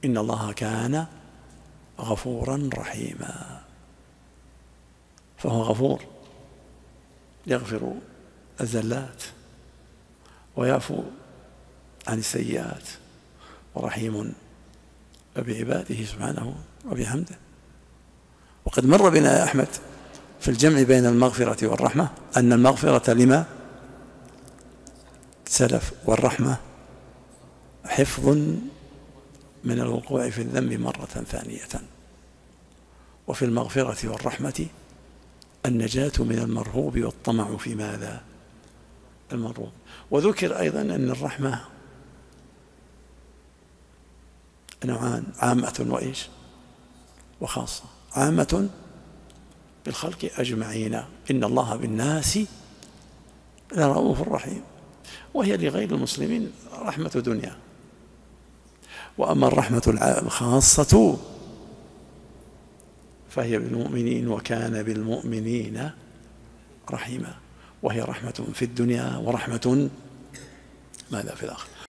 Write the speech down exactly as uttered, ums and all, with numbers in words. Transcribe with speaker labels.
Speaker 1: إن الله كان غفورا رحيما. فهو غفور يغفر الزلات ويعفو عن السيئات، ورحيم بعباده سبحانه وبحمده. وقد مر بنا يا أحمد في الجمع بين المغفرة والرحمة أن المغفرة لما سلف، والرحمة حفظ من الوقوع في الذنب مرة ثانية. وفي المغفرة والرحمة النجاة من المرهوب والطمع في ماذا المرهوب. وذكر أيضا أن الرحمة نوعان، عامة وإيش وخاصة. عامة بالخلق أجمعين، إن الله بالناس لرؤوف رحيم، وهي لغير المسلمين رحمة دنيا. وأما الرحمة الخاصة فهي بالمؤمنين وكان بالمؤمنين رحيما، وهي رحمة في الدنيا ورحمة ماذا في الآخرة.